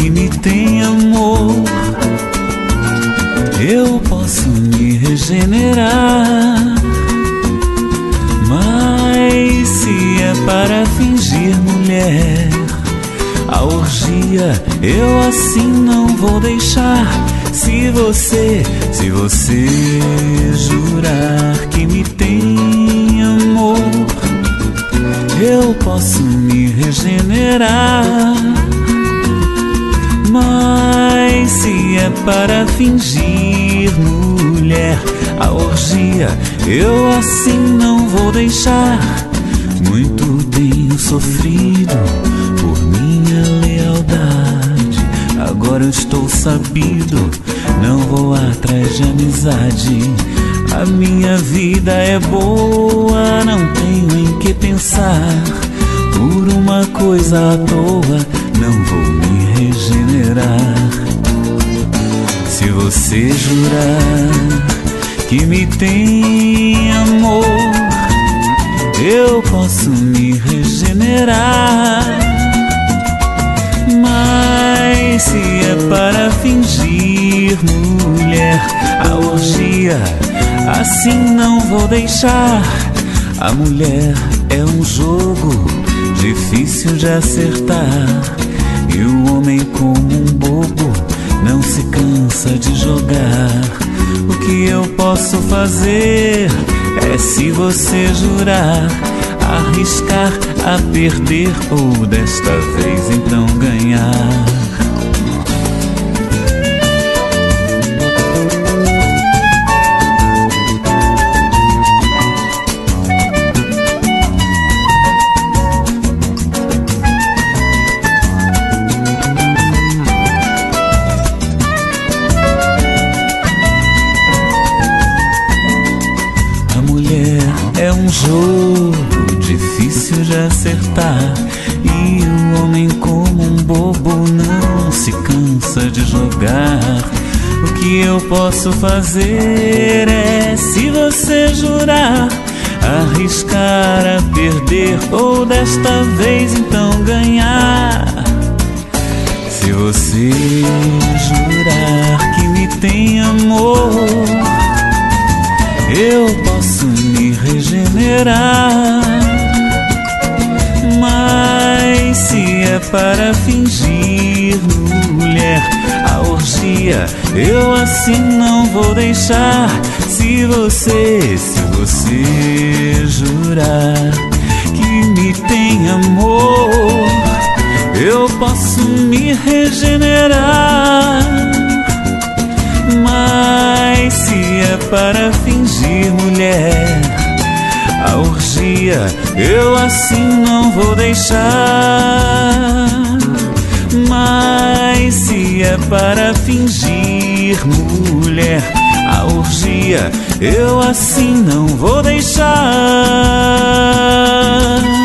que me tem amor. Eu posso me regenerar, mas se é para fingir, mulher, a orgia eu assim não vou deixar. Se você jurar que me tem amor, eu posso me regenerar, mas se é para fingir, mulher, a orgia eu assim não vou deixar. Muito tenho sofrido por minha lealdade, agora eu estou sabido, não vou atrás de amizade. A minha vida é boa, não tenho em que pensar. Por uma coisa à toa, não vou me regenerar. Se você jurar que me tem amor, eu posso me regenerar, mas se é para fingir, mulher, a orgia assim não vou deixar. A mulher é um jogo difícil de acertar, e o homem como um bobo não se cansa de jogar. O que eu posso fazer é, se você jurar, arriscar a perder ou desta vez então ganhar. Jogo difícil de acertar, e o homem como um bobo não se cansa de jogar. O que eu posso fazer é, se você jurar, arriscar a perder ou desta vez então ganhar. Se você jurar que me tem amor, eu posso me regenerar, mas se é para fingir, mulher, a orgia eu assim não vou deixar. Se você jurar que me tem amor, eu posso me regenerar, mas se é para fingir, mulher, a orgia eu assim não vou deixar. Mas se é para fingir, mulher, a orgia eu assim não vou deixar.